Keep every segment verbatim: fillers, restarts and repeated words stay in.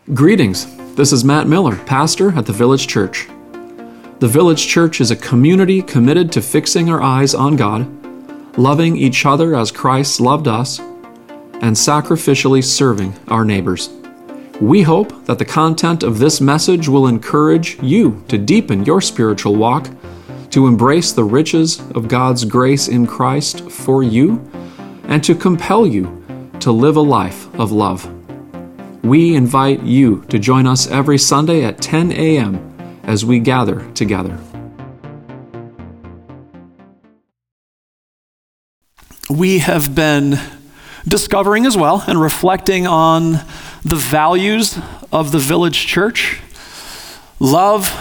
Greetings. This is Matt Miller, pastor at the Village Church. The Village Church is a community committed to fixing our eyes on God, loving each other as Christ loved us, and sacrificially serving our neighbors. We hope that the content of this message will encourage you to deepen your spiritual walk, to embrace the riches of God's grace in Christ for you, and to compel you to live a life of love. We invite you to join us every Sunday at ten a.m. as we gather together. We have been discovering as well and reflecting on the values of the Village Church: love,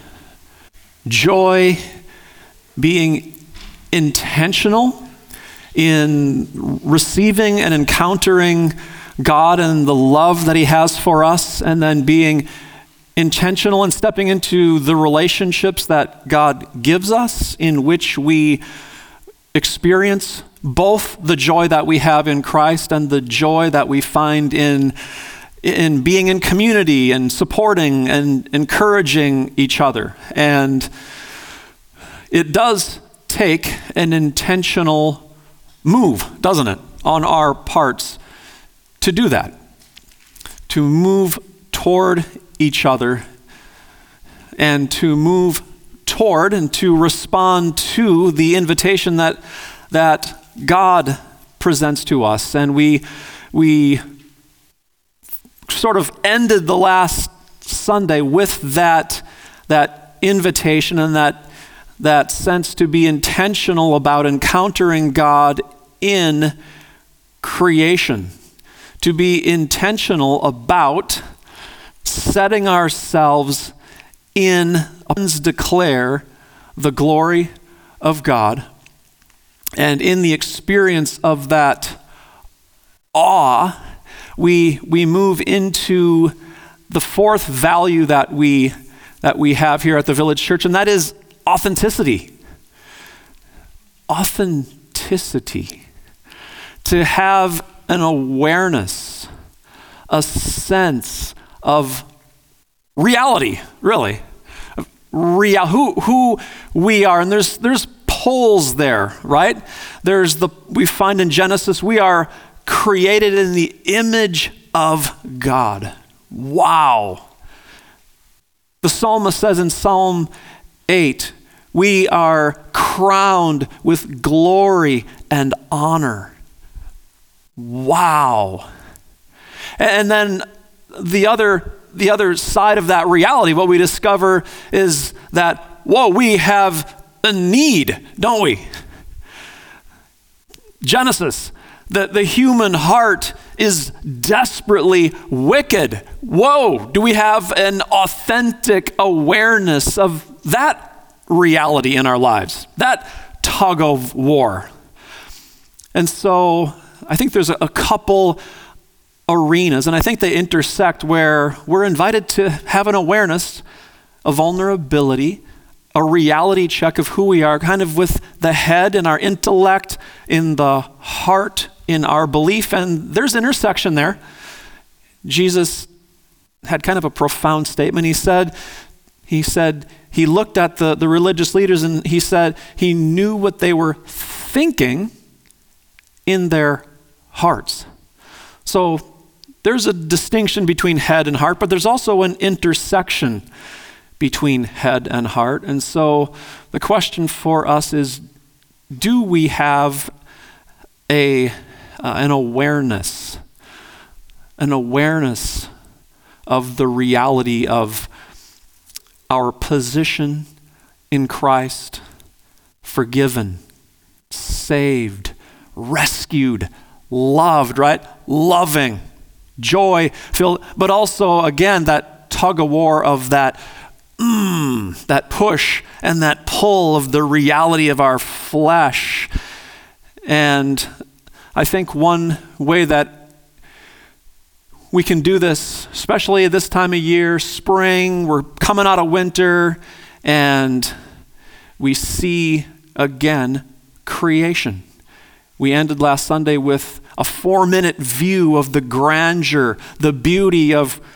joy, being intentional in receiving and encountering God and the love that He has for us, and then being intentional in stepping into the relationships that God gives us, in which we experience both the joy that we have in Christ and the joy that we find in, in being in community and supporting and encouraging each other. And it does take an intentional move, doesn't it, on our parts to do that, to move toward each other and to move toward and to respond to the invitation that that God presents to us. And we we sort of ended the last Sunday with that that invitation and that that sense to be intentional about encountering God in creation, to be intentional about setting ourselves in, declare the glory of God. And in the experience of that awe, we we move into the fourth value that we that we have here at the Village Church, and that is authenticity. Authenticity. To have an awareness, a sense of reality, really. Real, who who we are. And there's there's poles there, right? There's the we find in Genesis, we are created in the image of God. Wow. The psalmist says in Psalm eight, we are crowned with glory and honor. Wow. And then the other the other side of that reality, what we discover is that, whoa, we have a need, don't we? Genesis, the, the human heart is desperately wicked. Whoa, do we have an authentic awareness of that reality in our lives, that tug of war? And so I think there's a, a couple arenas, and I think they intersect, where we're invited to have an awareness, a vulnerability, a reality check of who we are, kind of with the head in our intellect, in the heart, in our belief, and there's intersection there. Jesus had kind of a profound statement. He said, he said, he looked at the, the religious leaders and he said he knew what they were thinking in their hearts. So there's a distinction between head and heart, but there's also an intersection between head and heart. And so the question for us is, do we have a uh, an awareness, an awareness of the reality of our position in Christ, forgiven, saved, rescued, loved, right? Loving, joy filled, but also, again, that tug of war of that, mm, that push and that pull of the reality of our flesh. And I think one way that we can do this, especially at this time of year, spring, we're coming out of winter, and we see again creation. We ended last Sunday with a four-minute view of the grandeur, the beauty of creation.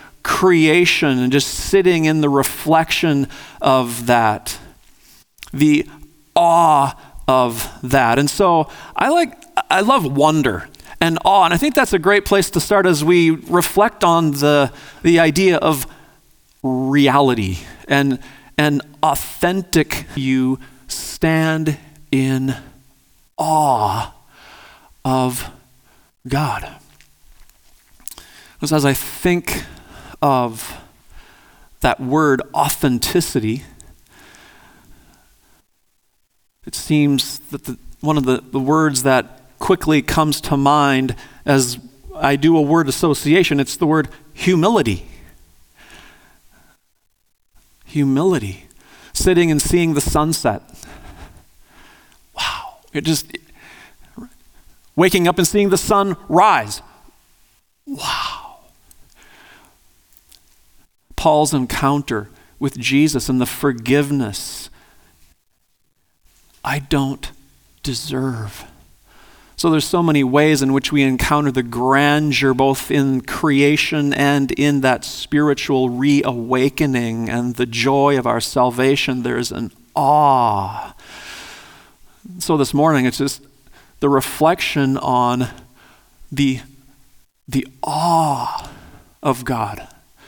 creation and just sitting in the reflection of that, the awe of that. And so I like, I love wonder and awe, and I think that's a great place to start as we reflect on the the idea of reality and and authentic. You stand in awe of God. Because as I think of that word authenticity, it seems that the, one of the, the words that quickly comes to mind as I do a word association, it's the word humility. Humility. Sitting and seeing the sunset. Wow. It just, waking up and seeing the sun rise. Wow. Paul's encounter with Jesus and the forgiveness I don't deserve. So there's so many ways in which we encounter the grandeur both in creation and in that spiritual reawakening and the joy of our salvation. There's an awe. So this morning it's just the reflection on the, the awe of God.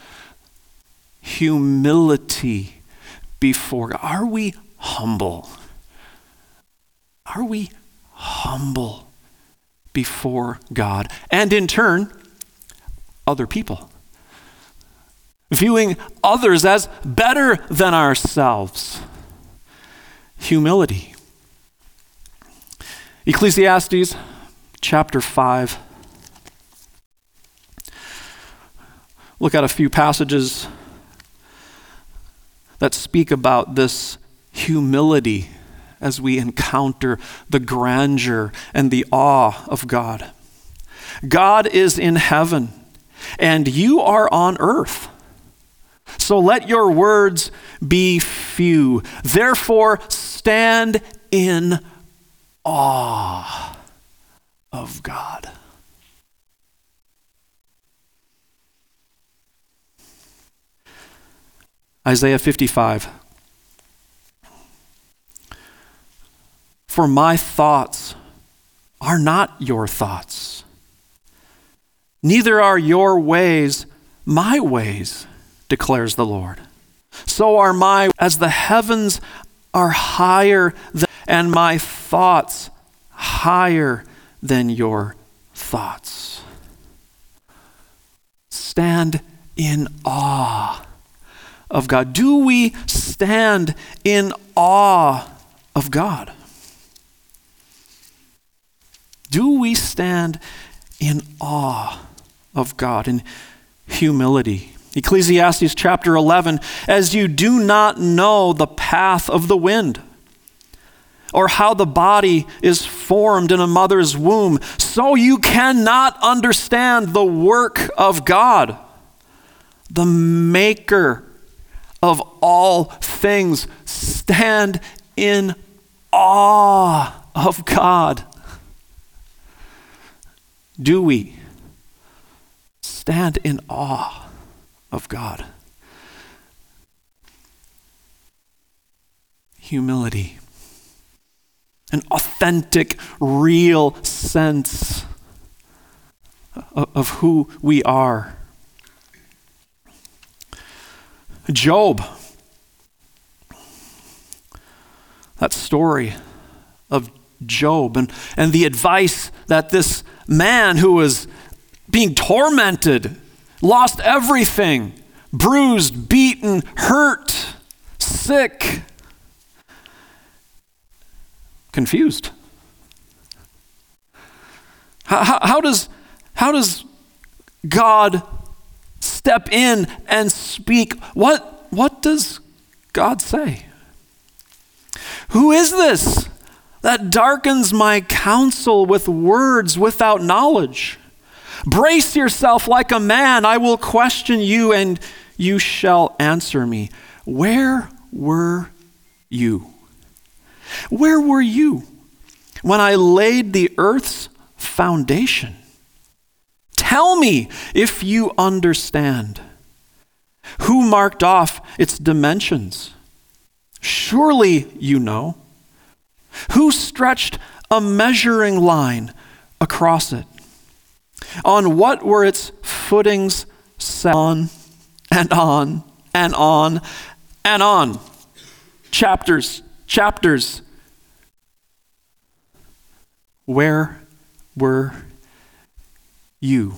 Humility before God. Are we humble? Are we humble before God, and in turn, other people? Viewing others as better than ourselves. Humility. Ecclesiastes chapter five. Look at a few passages that speak about this humility as we encounter the grandeur and the awe of God. God is in heaven, and you are on earth. So let your words be few. Therefore, stand in awe of God. Isaiah fifty-five. For my thoughts are not your thoughts, neither are your ways my ways, declares the Lord. So are my, as the heavens are higher than, and my thoughts higher than your thoughts. Stand in awe of God. Do we stand in awe of God? Do we stand in awe of God, in humility? Ecclesiastes chapter eleven, as you do not know the path of the wind, or how the body is formed in a mother's womb, so you cannot understand the work of God, the maker of all things. Stand in awe of God. Do we stand in awe of God? Humility. An authentic, real sense of, of who we are. Job. That story of Job and, and the advice that this man who was being tormented, lost everything, bruised, beaten, hurt, sick, confused. How, how, how does how does God step in and speak? What what does God say? Who is this that darkens my counsel with words without knowledge? Brace yourself like a man. I will question you, and you shall answer me. Where were you? Where were you when I laid the earth's foundation? Tell me if you understand. Who marked off its dimensions? Surely you know. Who stretched a measuring line across it? On what were its footings set? On and on and on and on. Chapters, chapters. Where were you?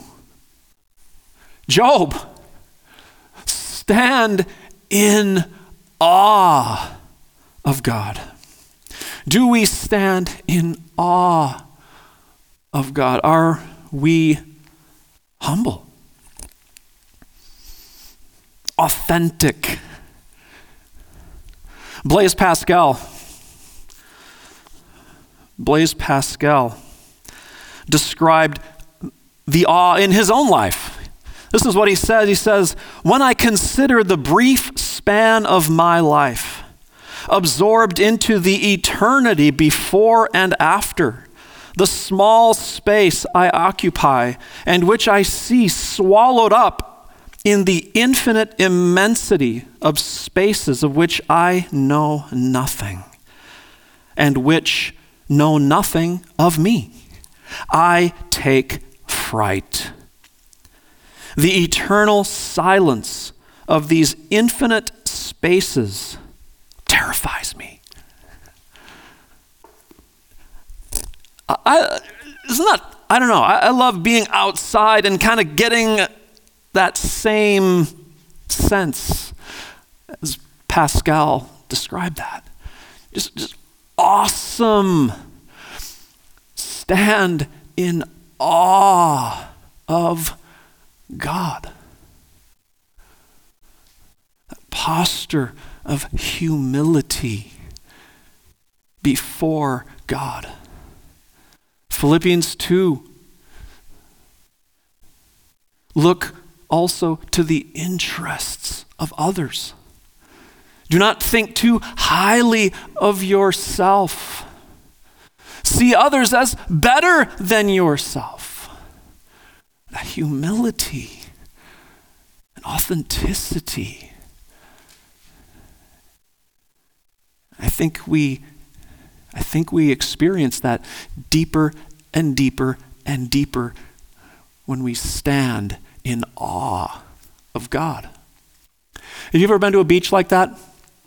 Job, stand in awe of God. Do we stand in awe of God? Are we humble? Authentic? Blaise Pascal, Blaise Pascal described the awe in his own life. This is what he says. He says, when I consider the brief span of my life, absorbed into the eternity before and after, the small space I occupy and which I see swallowed up in the infinite immensity of spaces of which I know nothing and which know nothing of me, I take fright. The eternal silence of these infinite spaces terrifies me. I, isn't that, I don't know, I, I love being outside and kind of getting that same sense as Pascal described that. Just, just awesome. Stand in awe of God. That posture of humility before God. Philippians two. Look also to the interests of others. Do not think too highly of yourself. See others as better than yourself. That humility and authenticity. I think we I think we experience that deeper and deeper and deeper when we stand in awe of God. Have you ever been to a beach like that?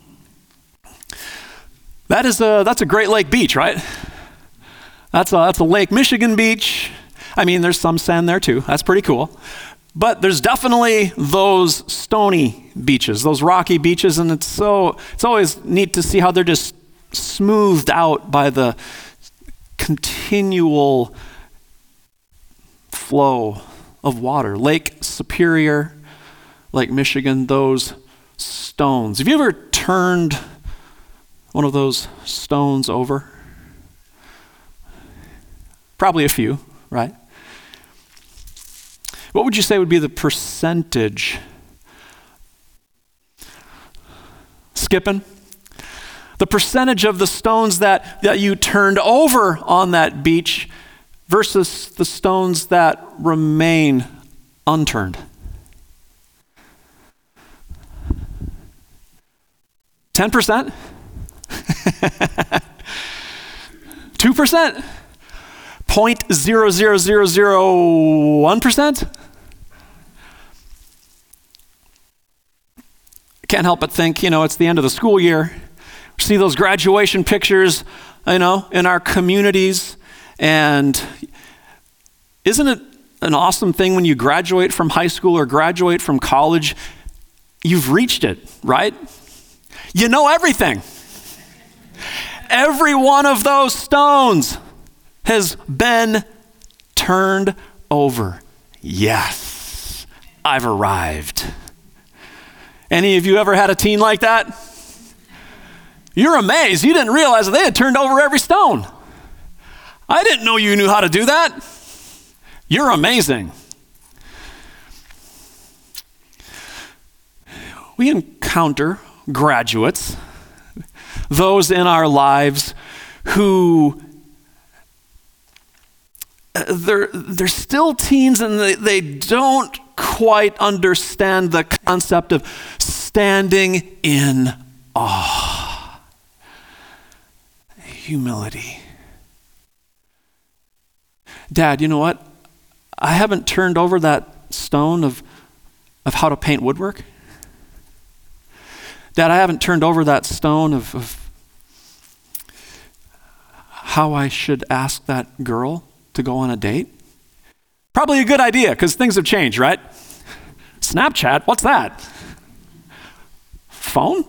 That is a that's a Great Lake beach, right? That's a that's a Lake Michigan beach. I mean, there's some sand there too. That's pretty cool. But there's definitely those stony beaches, those rocky beaches, and it's so it's always neat to see how they're just smoothed out by the continual flow of water. Lake Superior, Lake Michigan, those stones. Have you ever turned one of those stones over? Probably a few, right? What would you say would be the percentage? Skipping? The percentage of the stones that, that you turned over on that beach versus the stones that remain unturned. ten percent? two percent? zero point zero zero zero zero one percent? Can't help but think, you know, it's the end of the school year. See those graduation pictures, you know, in our communities. And isn't it an awesome thing when you graduate from high school or graduate from college? You've reached it, right? You know everything. Every one of those stones has been turned over. Yes, I've arrived. Any of you ever had a teen like that? You're amazed. You didn't realize that they had turned over every stone. I didn't know you knew how to do that. You're amazing. We encounter graduates, those in our lives who they're, they're still teens and they, they don't quite understand the concept of standing in awe. Humility. Dad, you know what? I haven't turned over that stone of, of how to paint woodwork. Dad, I haven't turned over that stone of, of how I should ask that girl to go on a date. Probably a good idea because things have changed, right? Snapchat, what's that? Phone?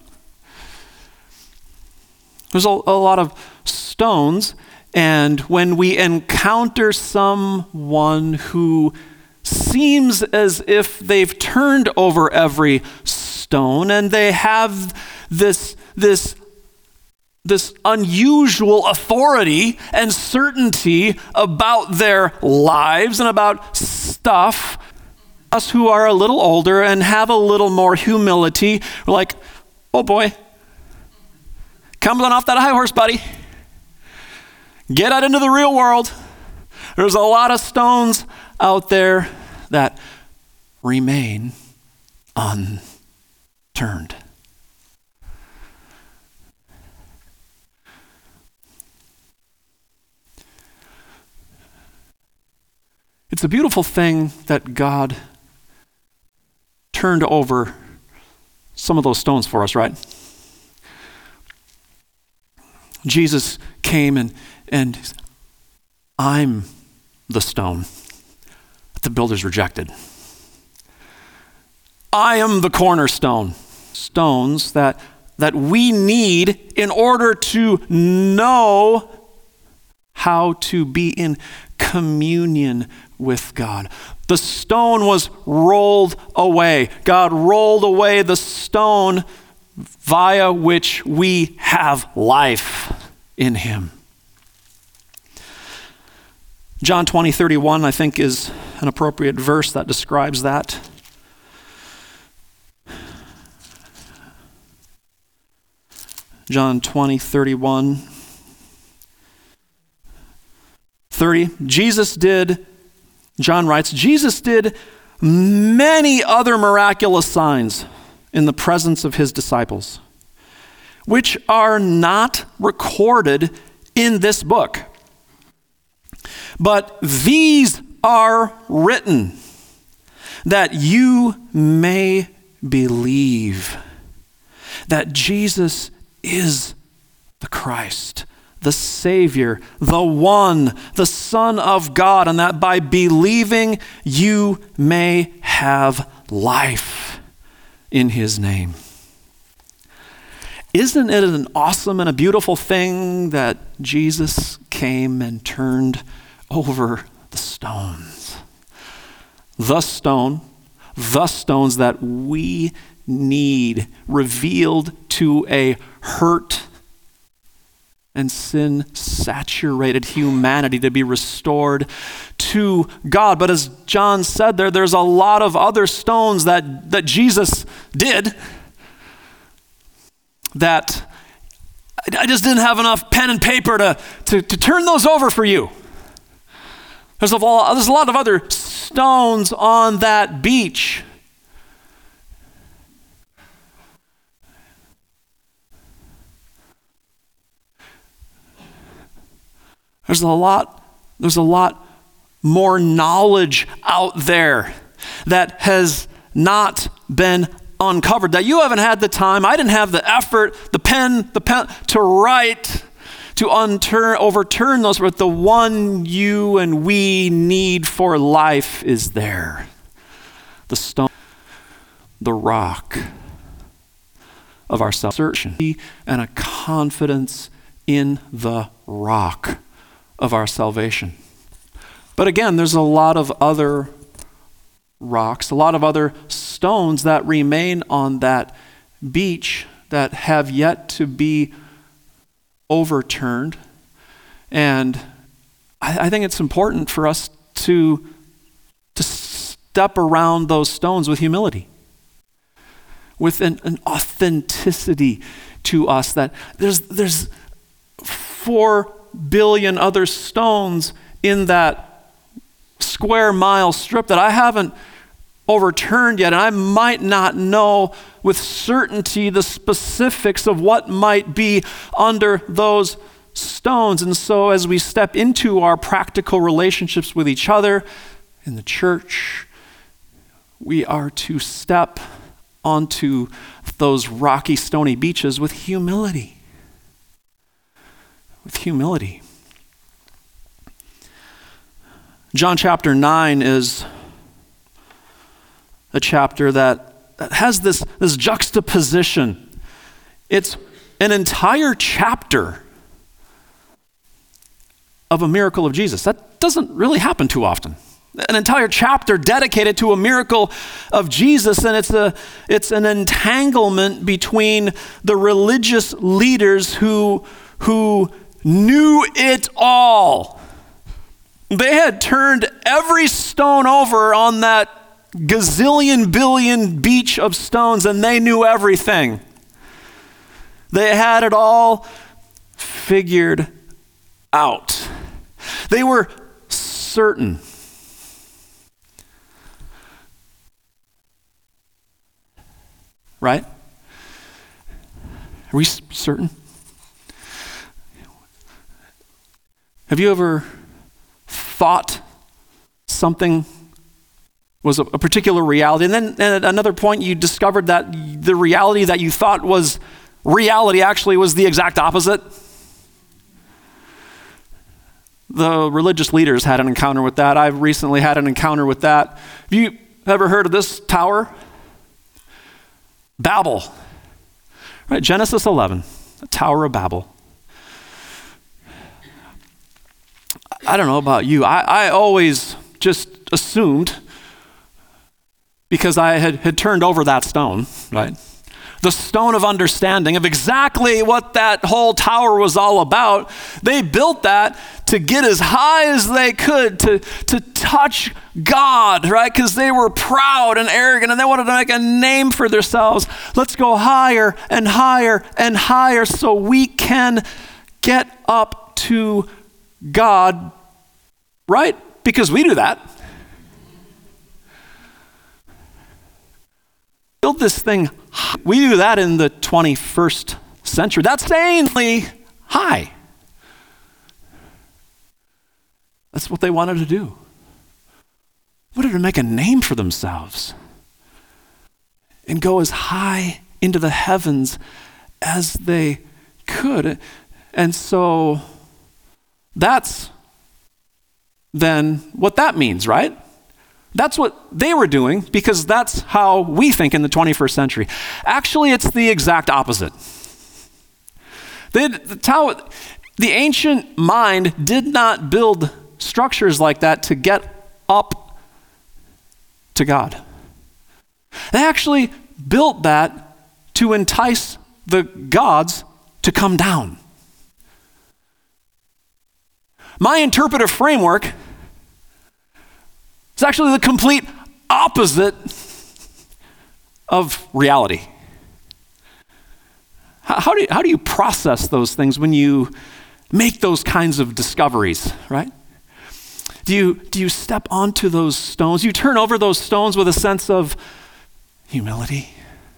There's a, a lot of stones, and when we encounter someone who seems as if they've turned over every stone and they have this, this, this unusual authority and certainty about their lives and about stuff, us who are a little older and have a little more humility, we're like, oh boy, come on off that high horse, buddy. Get out into the real world. There's a lot of stones out there that remain unturned. It's a beautiful thing that God turned over some of those stones for us, right? Jesus came and, and I'm the stone that the builders rejected. I am the cornerstone. Stones that, that we need in order to know how to be in communion with God. The stone was rolled away. God rolled away the stone via which we have life in him. John twenty, thirty-one, I think, is an appropriate verse that describes that. John twenty, thirty-one. thirty, Jesus did, John writes, Jesus did many other miraculous signs in the presence of his disciples, which are not recorded in this book. But these are written that you may believe that Jesus is the Christ, the Savior, the one, the Son of God, and that by believing you may have life in his name. Isn't it an awesome and a beautiful thing that Jesus came and turned over the stones? The stone, the stones that we need revealed to a hurt and sin-saturated humanity to be restored to God. But as John said there, there's a lot of other stones that, that Jesus did that I just didn't have enough pen and paper to, to, to turn those over for you. There's a, lot, there's a lot of other stones on that beach. There's a lot, there's a lot more knowledge out there that has not been uncovered, that you haven't had the time, I didn't have the effort, the pen, the pen to write, to unturn, overturn those, but the one you and we need for life is there. The stone, the rock of our self-searching, and a confidence in the rock of our salvation. But again, there's a lot of other rocks, a lot of other stones that remain on that beach that have yet to be overturned. And I, I think it's important for us to, to step around those stones with humility, with an, an authenticity to us that there's there's four billion other stones in that square mile strip that I haven't overturned yet, and I might not know with certainty the specifics of what might be under those stones. And so as we step into our practical relationships with each other in the church, we are to step onto those rocky, stony beaches with humility. With humility. John chapter nine is a chapter that, that has this, this juxtaposition. It's an entire chapter of a miracle of Jesus. That doesn't really happen too often. An entire chapter dedicated to a miracle of Jesus, and it's a it's an entanglement between the religious leaders who who knew it all. They had turned every stone over on that gazillion billion beach of stones, and they knew everything. They had it all figured out. They were certain. Right? Are we certain? Have you ever thought something was a, a particular reality, and then and at another point you discovered that the reality that you thought was reality actually was the exact opposite? The religious leaders had an encounter with that. I've recently had an encounter with that. Have you ever heard of this tower? Babel, right? Genesis eleven, the Tower of Babel. I don't know about you. I, I always just assumed, because I had, had turned over that stone, right? The stone of understanding of exactly what that whole tower was all about. They built that to get as high as they could to, to touch God, right? Because they were proud and arrogant and they wanted to make a name for themselves. Let's go higher and higher and higher so we can get up to God, right? Because we do that. Build this thing. We do that in the twenty-first century. That's insanely high. That's what they wanted to do. Wanted to make a name for themselves and go as high into the heavens as they could. And so that's then what that means, right? That's what they were doing, because that's how we think in the twenty-first century. Actually, it's the exact opposite. They, the, tower, the ancient mind did not build structures like that to get up to God. They actually built that to entice the gods to come down. My interpretive framework is actually the complete opposite of reality. How, how, do you, how do you process those things when you make those kinds of discoveries, right? Do you, do you step onto those stones? You turn over those stones with a sense of humility.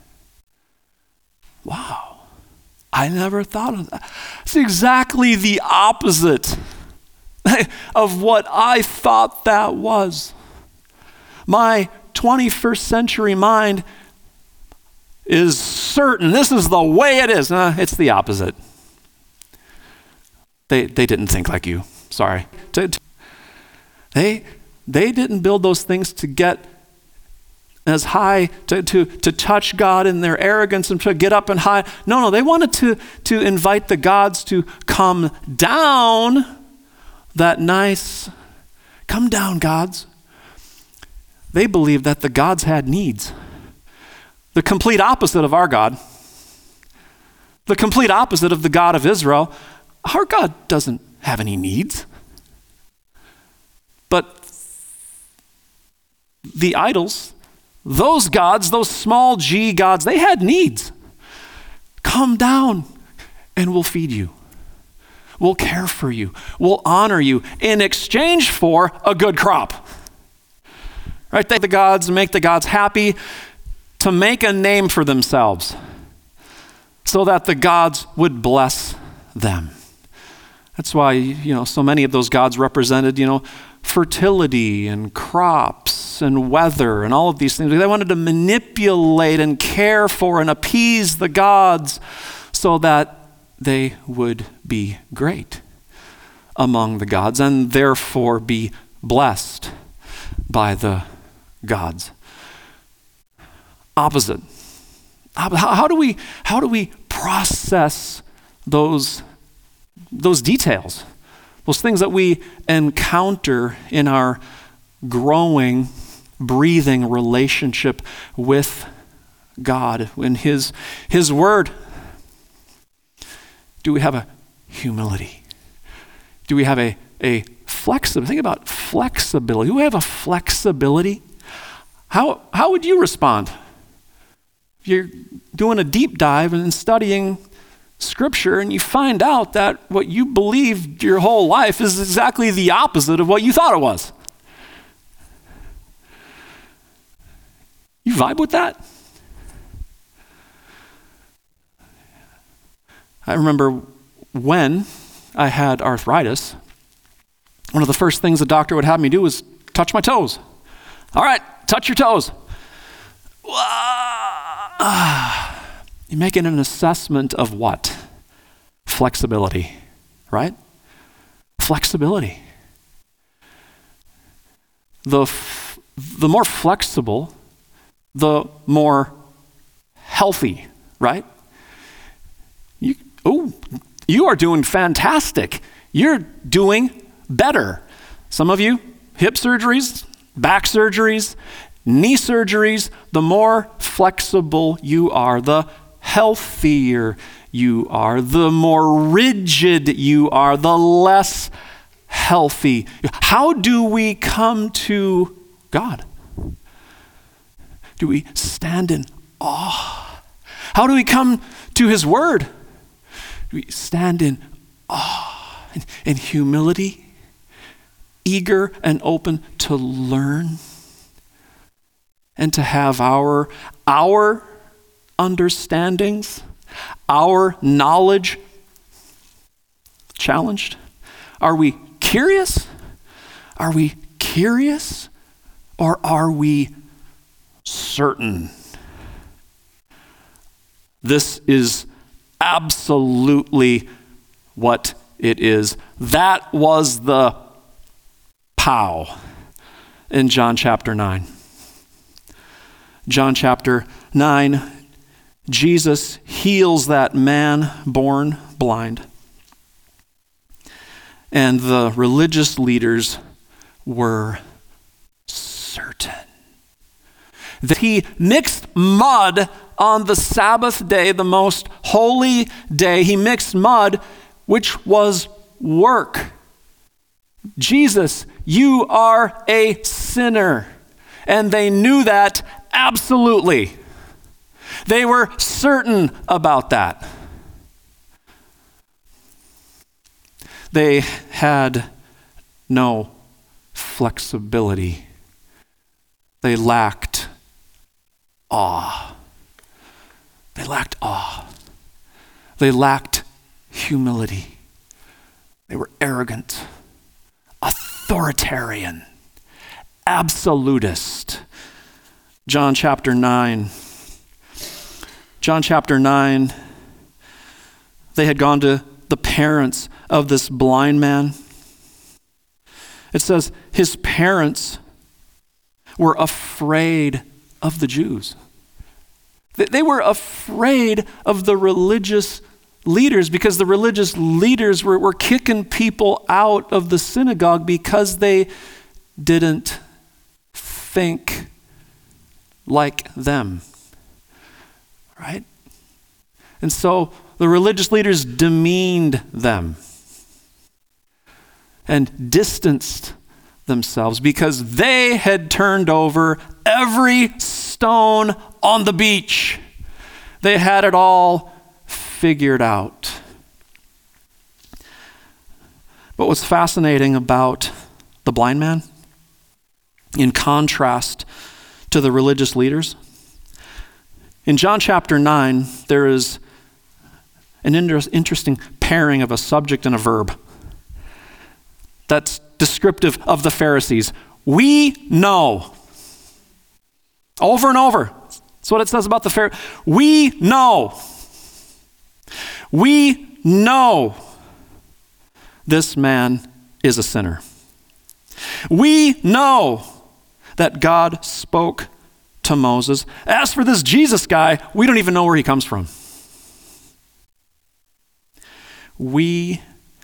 Wow, I never thought of that. It's exactly the opposite of what I thought that was. My twenty-first century mind is certain this is the way it is. Uh, it's the opposite. They they didn't think like you. Sorry. They they didn't build those things to get as high, to, to, to touch God in their arrogance and to get up and high. No, no, they wanted to, to invite the gods to come down. That nice, come down, gods. They believed that the gods had needs. The complete opposite of our God. The complete opposite of the God of Israel. Our God doesn't have any needs. But the idols, those gods, those small g gods, they had needs. Come down and we'll feed you. We'll care for you. We'll honor you in exchange for a good crop. right? They the gods, make the gods happy, to make a name for themselves so that the gods would bless them. That's why, you know, so many of those gods represented, you know, fertility and crops and weather and all of these things. They wanted to manipulate and care for and appease the gods so that they would be great among the gods and therefore be blessed by the gods. Opposite. How, how do we how do we process those those details, those things that we encounter in our growing, breathing relationship with God, in His His Word? Do we have a humility? Do we have a a flexibility? Think about flexibility. Do we have a flexibility? How how would you respond? If you're doing a deep dive and studying Scripture and you find out that what you believed your whole life is exactly the opposite of what you thought it was. You vibe with that? I remember when I had arthritis, one of the first things the doctor would have me do was touch my toes. All right, touch your toes. You're making an assessment of what? Flexibility, right? Flexibility. The, f- the more flexible, the more healthy, right? You, oh, you are doing fantastic. You're doing better. Some of you, hip surgeries, back surgeries, knee surgeries, the more flexible you are, the healthier you are, the more rigid you are, the less healthy. How do we come to God? Do we stand in awe? How do we come to His Word? Do we stand in awe and, and humility, eager and open to learn and to have our, our understandings, our knowledge challenged? Are we curious? Are we curious? Or are we certain? This is absolutely what it is. That was the pow in John chapter nine. John chapter nine, Jesus heals that man born blind. And the religious leaders were certain that he mixed mud on the Sabbath day, the most holy day. He mixed mud, which was work. Jesus, you are a sinner. And they knew that absolutely. They were certain about that. They had no flexibility. They lacked awe. They lacked awe. They lacked humility. They were arrogant, authoritarian, absolutist. John chapter nine. John chapter nine, they had gone to the parents of this blind man. It says his parents were afraid of the Jews. They were afraid of the religious leaders because the religious leaders were, were kicking people out of the synagogue because they didn't think like them. Right? And so the religious leaders demeaned them and distanced themselves because they had turned over every stone on the beach. They had it all figured out. But what's fascinating about the blind man in contrast to the religious leaders. In John chapter nine, there is an inter- interesting pairing of a subject and a verb that's descriptive of the Pharisees. We know. Over and over. That's what it says about the Pharisees. We know. We know this man is a sinner. We know that God spoke to Moses. As for this Jesus guy, we don't even know where he comes from. We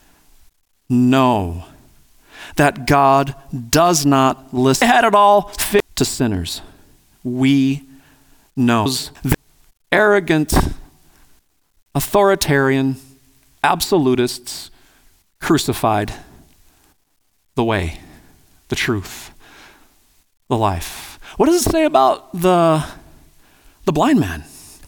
know that God does not listen. They had it all fit to sinners. We know. The arrogant, authoritarian, absolutists crucified the way, the truth, the life. What does it say about the, the blind man?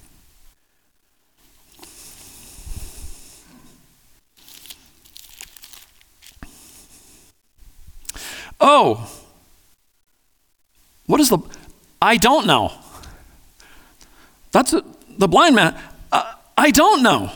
Oh, what is the, I don't know. That's a, the blind man. Uh, I don't know.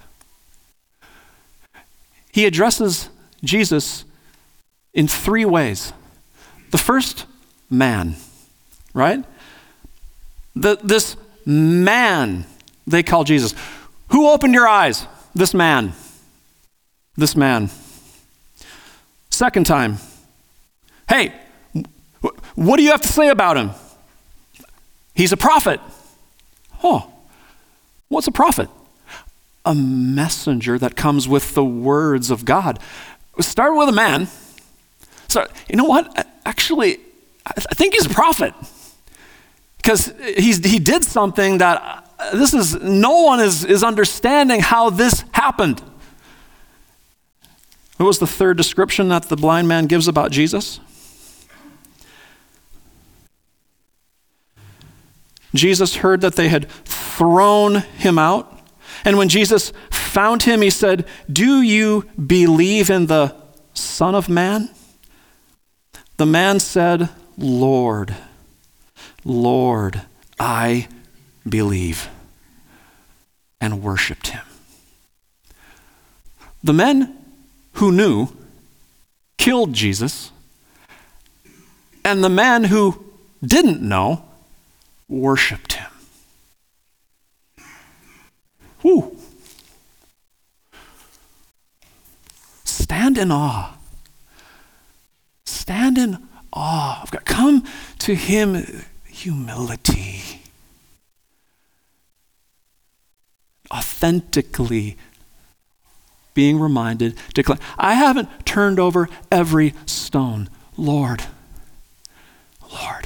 He addresses Jesus in three ways. The first, man, right? The, this man they call Jesus. Who opened your eyes? This man. This man. Second time, hey, wh- what do you have to say about him? He's a prophet. Oh, what's a prophet? A messenger that comes with the words of God. Start with a man. So, you know what? Actually, I think he's a prophet. Because he's, he did something that uh, this is, no one is, is understanding how this happened. What was the third description that the blind man gives about Jesus? Jesus heard that they had thrown him out. And when Jesus found him, he said, "Do you believe in the Son of Man?" The man said, "Lord, Lord, I believe," and worshiped him. The men who knew killed Jesus, and the man who didn't know worshiped him. Whew. Stand in awe. Stand in awe of God. Come to him, humility. Authentically being reminded, declare, I haven't turned over every stone. Lord, Lord,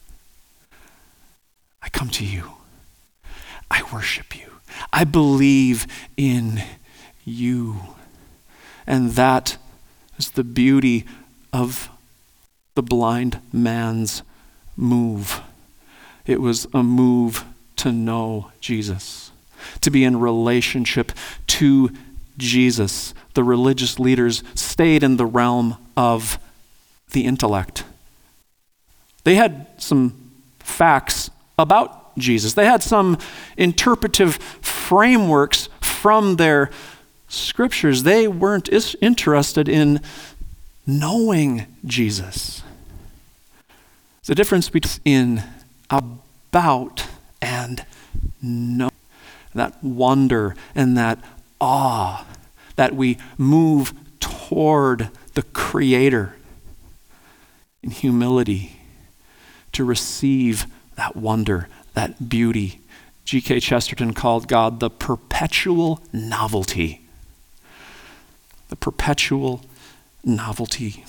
I come to you. I worship you. I believe in you. And that is the beauty of the blind man's move. It was a move to know Jesus, to be in relationship to Jesus. The religious leaders stayed in the realm of the intellect. They had some facts about Jesus. They had some interpretive frameworks from their scriptures. They weren't is- interested in knowing Jesus. There's a difference between about and know. That wonder and that awe that we move toward the Creator in humility to receive that wonder, that beauty. G K Chesterton called God the perpetual novelty. The perpetual novelty.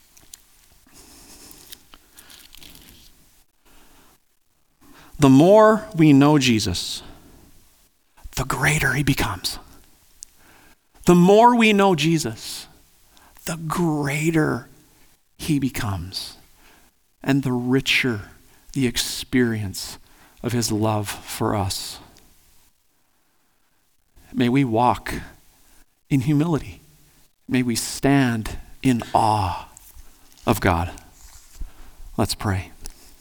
The more we know Jesus, the greater he becomes. The more we know Jesus, the greater he becomes, and the richer the experience of his love for us. May we walk in humility. May we stand in awe of God. Let's pray.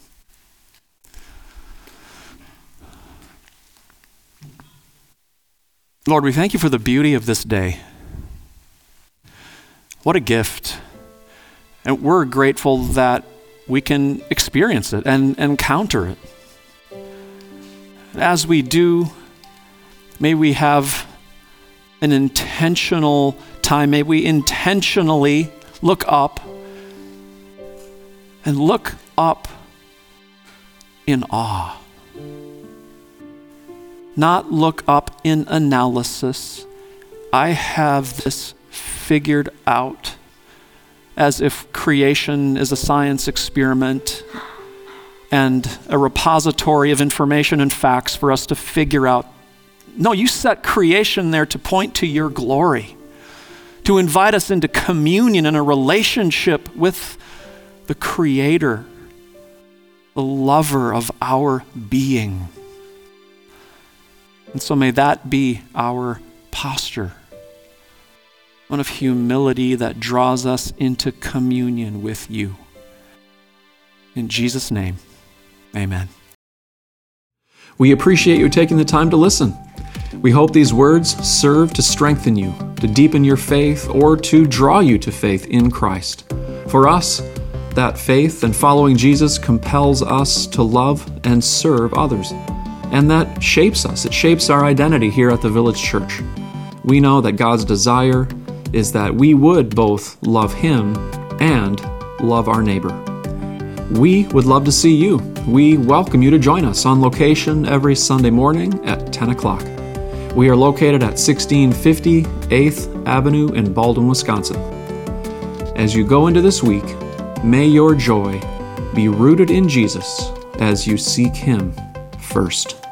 Lord, we thank you for the beauty of this day. What a gift. And we're grateful that we can experience it and encounter it. As we do, may we have an intentional time. May we intentionally look up and look up in awe. Not look up in analysis. I have this figured out, as if creation is a science experiment and a repository of information and facts for us to figure out. No, you set creation there to point to your glory, to invite us into communion and a relationship with the Creator, the lover of our being. And so may that be our posture, one of humility that draws us into communion with you. In Jesus' name, amen. We appreciate you taking the time to listen. We hope these words serve to strengthen you, to deepen your faith, or to draw you to faith in Christ. For us, that faith and following Jesus compels us to love and serve others. And that shapes us. It shapes our identity here at the Village Church. We know that God's desire is that we would both love Him and love our neighbor. We would love to see you. We welcome you to join us on location every Sunday morning at ten o'clock. We are located at sixteen fifty eighth Avenue in Baldwin, Wisconsin. As you go into this week, may your joy be rooted in Jesus as you seek Him first.